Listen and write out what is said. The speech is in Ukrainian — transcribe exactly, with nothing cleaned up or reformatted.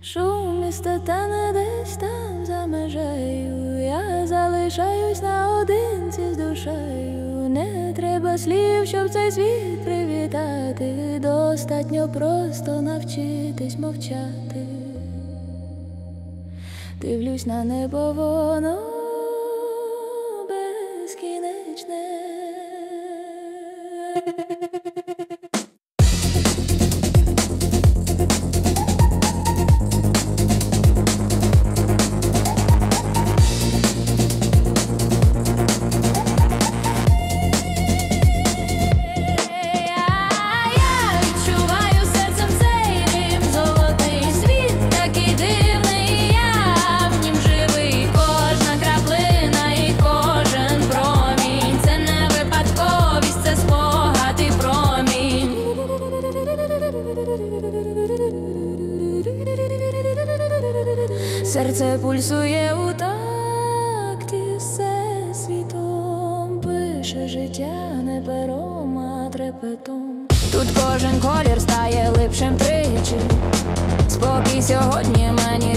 Шум міста тане десь там за межею. Я залишаюсь наодинці з душею. Не треба слів, щоб цей світ привітати. Достатньо просто навчитись мовчати. Дивлюсь на небо, воно безкінечне. Серце пульсує у такті з всесвітом, пише життя не пером, а трепетом. Тут кожен колір стає липшим тричі. Спокій сьогодні мені